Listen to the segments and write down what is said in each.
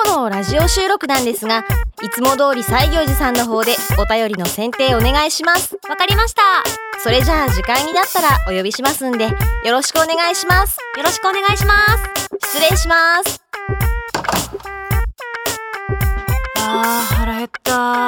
日のラジオ収録なんですが、いつも通り西行寺さんの方でお便りの選定お願いします。 わかりました。 それじゃあ時間になったらお呼びしますんで、よろしくお願いします。 よろしくお願いします。 失礼します。 腹減った。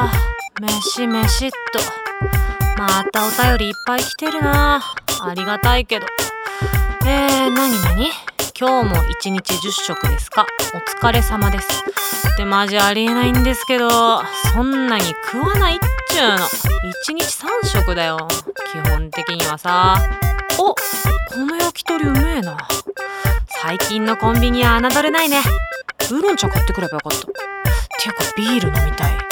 飯っと。またお便りいっぱい来てるな。ありがたいけど。なに今日も1日10食ですか？お疲れ様です。ってマジありえないんですけど、そんなに食わないっちゅうの。1日3食だよ、基本的にはさ。この焼き鳥うめえな。最近のコンビニは侮れないね。ウーロン茶買ってくればよかった。てかビール飲みたい。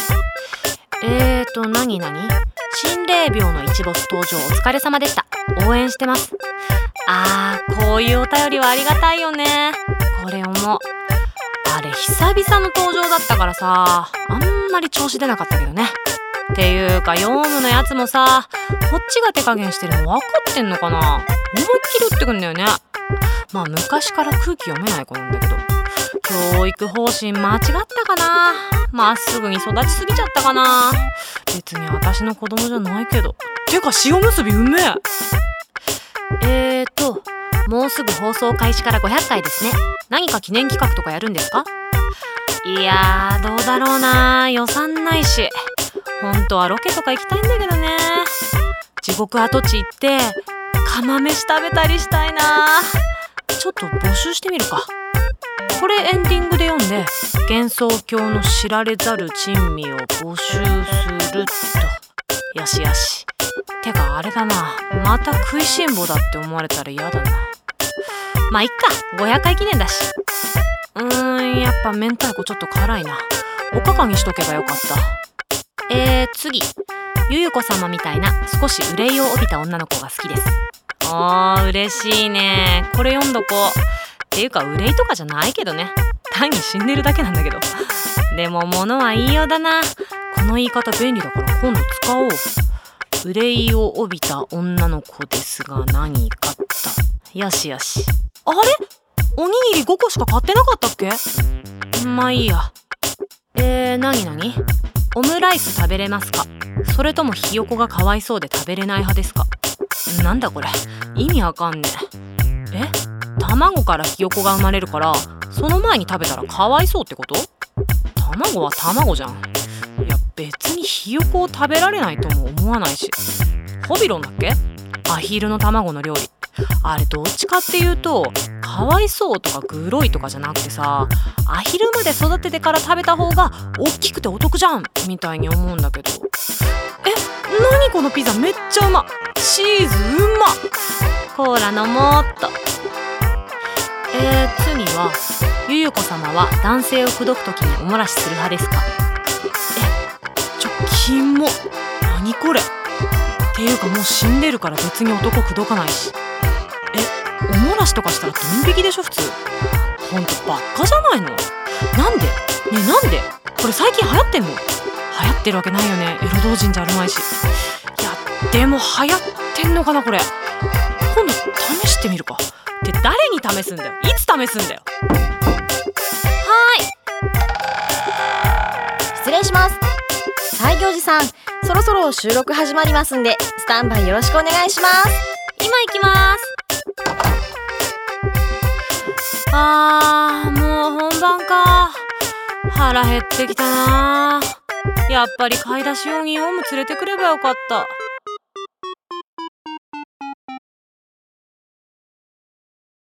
心霊病の一ボス登場お疲れ様でした。応援してます。こういうお便りはありがたいよね。これ思う。あれ久々の登場だったからさ、あんまり調子出なかったけどね。っていうかヨウムのやつもさ、こっちが手加減してるの分かってんのかな。思いっきり打ってくんだよね。まあ昔から空気読めない子なんだけど、教育方針間違ったかな。まっすぐに育ちすぎちゃったかな。別に私の子供じゃないけど。てか塩むすびうめえ。もうすぐ放送開始から500回ですね。何か記念企画とかやるんですか？いやー、どうだろうな。予算ないし。本当はロケとか行きたいんだけどね。地獄跡地行って釜飯食べたりしたいな。ちょっと募集してみるか。これエンディングで読んで、幻想郷の知られざる珍味を募集すると。よし。てかあれだな、また食いしん坊だって思われたら嫌だな。まあいっか、500回記念だし。やっぱ明太子ちょっと辛いな。おかかにしとけばよかった。次、ゆゆこ様みたいな少し憂いを帯びた女の子が好きです。嬉しいね。これ読んどこう。っていうか憂いとかじゃないけどね。単に死んでるだけなんだけど。でも物は言いようだな。この言い方便利だから今度使おう。憂いを帯びた女の子ですが何かった。よし。あれ？おにぎり5個しか買ってなかったっけ？まあいいや。オムライス食べれますか？それともひよこがかわいそうで食べれない派ですか？なんだこれ、意味わかんねえ。卵からひよこが生まれるから、その前に食べたらかわいそうってこと？卵は卵じゃん。いや別にひよこを食べられないとも思わないし。ホビロンだっけ？アヒルの卵の料理。あれどっちかっていうと、かわいそうとかグロいとかじゃなくてさ、アヒルまで育ててから食べた方が大きくてお得じゃんみたいに思うんだけど。何このピザめっちゃうま。チーズうま。コーラ飲もうっと。次は、ゆゆこ様は男性を口説くときにおもらしする派ですか？キモ。何これ。っていうかもう死んでるから別に男口説かないし。おもらしとかしたらドン引きでしょ普通。ほんとバッカじゃないの。なんでこれ最近流行ってんの？流行ってるわけないよね。エロ同人じゃあるまいし。いやでも流行ってんのかなこれ。今度試してみるか。って誰に試すんだよ。いつ試すんだよ。 失礼します。西行寺さん、そろそろ収録始まりますんで、スタンバイよろしくお願いします。 今行きます。もう本番か。腹減ってきたな。やっぱり買い出し用にオウム連れてくればよかった。